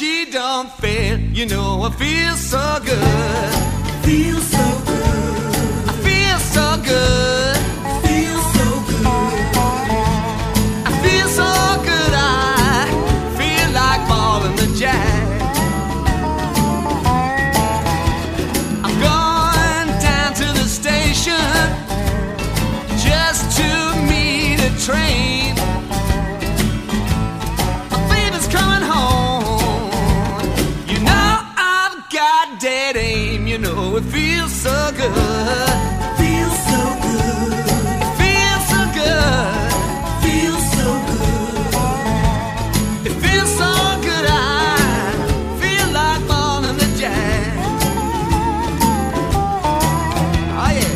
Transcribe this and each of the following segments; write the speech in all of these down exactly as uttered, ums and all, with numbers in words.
she don't fail. You know I feel so good. Feel so good. I feel so good. Feel so good. I feel so good. I feel like balling the jack. I'm going down to the station just to meet a train. My baby's coming home. You know I've got dead aim. You know it feels so good. Feel so good. It feels so good. Feel so good. It feels so good. I feel like balling the jack. Oh yeah.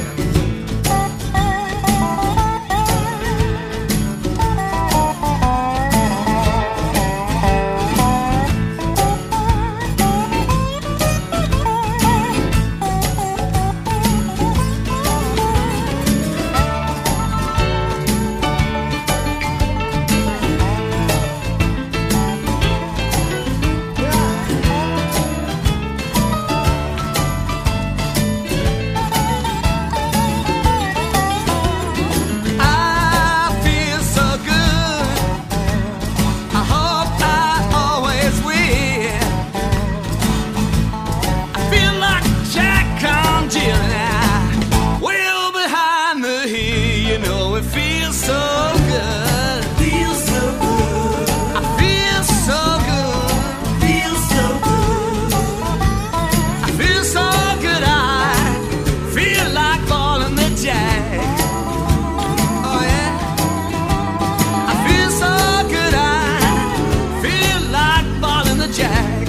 I feel so good. I hope I always will. I feel like Jack on Jill now. Well behind the hill, you know it feels so good. Feel so good. I feel so good. Feel so good. I feel so good. I feel like balling the jack. Oh yeah. I feel so good. I feel like balling the jack.